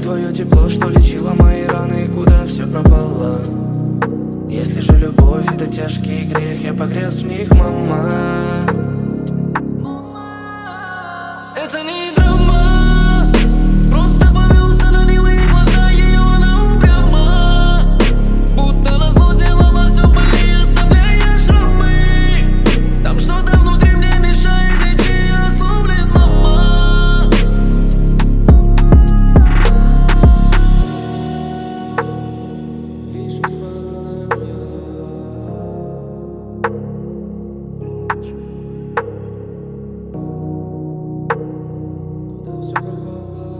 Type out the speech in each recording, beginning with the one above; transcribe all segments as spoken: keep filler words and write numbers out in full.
твое тепло, что лечило мои раны, куда все пропало? Если же любовь — это тяжкий грех, я погряз в них, мама. Это не драма, просто повелся на милые глаза ее, она упряма. Будто назло делала все больнее, оставляя шрамы. Там что-то внутри мне мешает идти, ослаблен, мама. Лишь вспоминаю я, куда все пропало,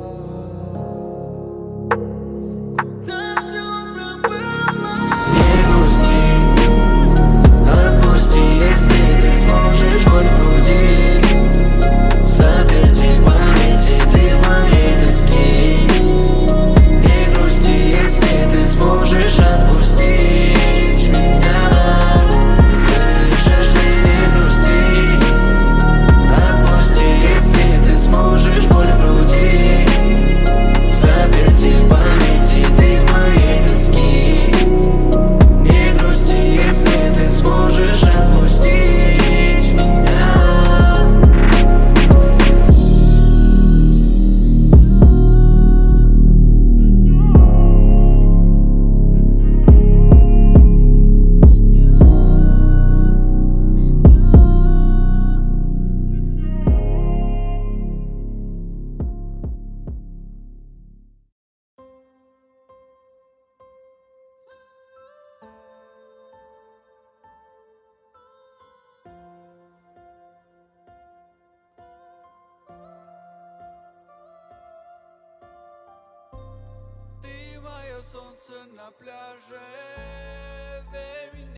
куда все пропало. Не грусти, отпусти, если ты сможешь, боль в груди заперти в памяти, ты в моей тоски. Не грусти, если ты сможешь отпустить меня. Слышишь, ты не грусти, отпусти, если ты сможешь, боль в груди заперти в памяти, ты в моей тоски. Не грусти, если ты сможешь отпустить меня. Ты мое солнце на пляже, верь мне.